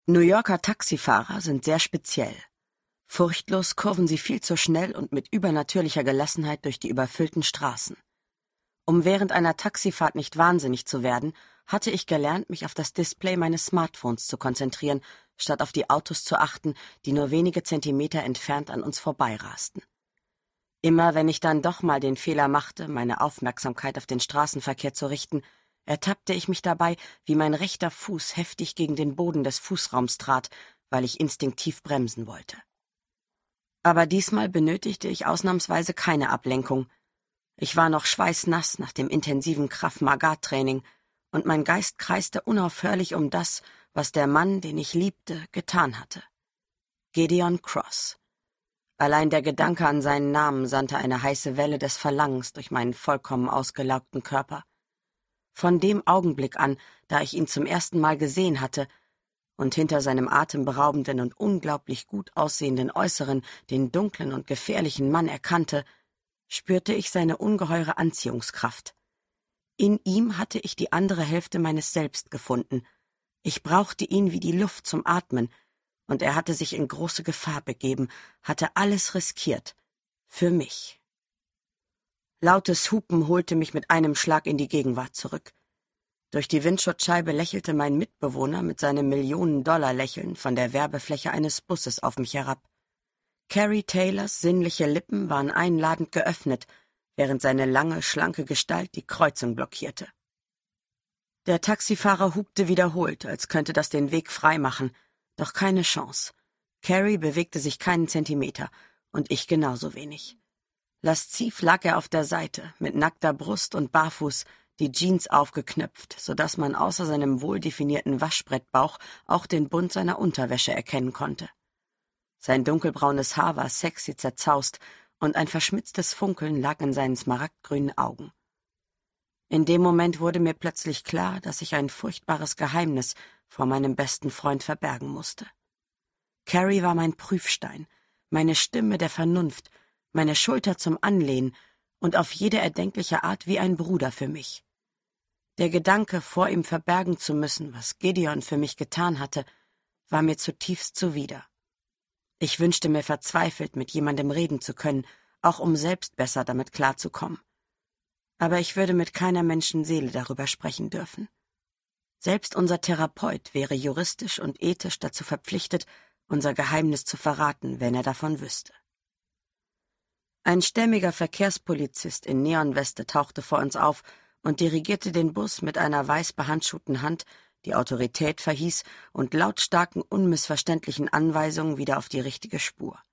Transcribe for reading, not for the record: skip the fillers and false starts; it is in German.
New Yorker Taxifahrer sind sehr speziell. Furchtlos kurven sie viel zu schnell und mit übernatürlicher Gelassenheit durch die überfüllten Straßen. Um während einer Taxifahrt nicht wahnsinnig zu werden, hatte ich gelernt, mich auf das Display meines Smartphones zu konzentrieren, statt auf die Autos zu achten, die nur wenige Zentimeter entfernt an uns vorbeirasten. Immer wenn ich dann doch mal den Fehler machte, meine Aufmerksamkeit auf den Straßenverkehr zu richten, ertappte ich mich dabei, wie mein rechter Fuß heftig gegen den Boden des Fußraums trat, weil ich instinktiv bremsen wollte. Aber diesmal benötigte ich ausnahmsweise keine Ablenkung. Ich war noch schweißnass nach dem intensiven Krav-Maga-Training und mein Geist kreiste unaufhörlich um das, was der Mann, den ich liebte, getan hatte. Gideon Cross. Allein der Gedanke an seinen Namen sandte eine heiße Welle des Verlangens durch meinen vollkommen ausgelaugten Körper. Von dem Augenblick an, da ich ihn zum ersten Mal gesehen hatte und hinter seinem atemberaubenden und unglaublich gut aussehenden Äußeren den dunklen und gefährlichen Mann erkannte, spürte ich seine ungeheure Anziehungskraft. In ihm hatte ich die andere Hälfte meines Selbst gefunden. Ich brauchte ihn wie die Luft zum Atmen, und er hatte sich in große Gefahr begeben, hatte alles riskiert. Für mich. Lautes Hupen holte mich mit einem Schlag in die Gegenwart zurück. Durch die Windschutzscheibe lächelte mein Mitbewohner mit seinem Millionen-Dollar-Lächeln von der Werbefläche eines Busses auf mich herab. Carrie Taylors sinnliche Lippen waren einladend geöffnet, während seine lange, schlanke Gestalt die Kreuzung blockierte. Der Taxifahrer hupte wiederholt, als könnte das den Weg freimachen, doch keine Chance. Carrie bewegte sich keinen Zentimeter, und ich genauso wenig. Lasziv lag er auf der Seite, mit nackter Brust und barfuß, die Jeans aufgeknöpft, sodass man außer seinem wohldefinierten Waschbrettbauch auch den Bund seiner Unterwäsche erkennen konnte. Sein dunkelbraunes Haar war sexy zerzaust, und ein verschmitztes Funkeln lag in seinen smaragdgrünen Augen. In dem Moment wurde mir plötzlich klar, dass ich ein furchtbares Geheimnis vor meinem besten Freund verbergen musste. Carrie war mein Prüfstein, meine Stimme der Vernunft, meine Schulter zum Anlehnen und auf jede erdenkliche Art wie ein Bruder für mich. Der Gedanke, vor ihm verbergen zu müssen, was Gideon für mich getan hatte, war mir zutiefst zuwider. Ich wünschte mir verzweifelt, mit jemandem reden zu können, auch um selbst besser damit klarzukommen. Aber ich würde mit keiner Menschenseele darüber sprechen dürfen. Selbst unser Therapeut wäre juristisch und ethisch dazu verpflichtet, unser Geheimnis zu verraten, wenn er davon wüsste. Ein stämmiger Verkehrspolizist in Neonweste tauchte vor uns auf und dirigierte den Bus mit einer weiß behandschuhten Hand, die Autorität verhieß, und lautstarken, unmissverständlichen Anweisungen wieder auf die richtige Spur.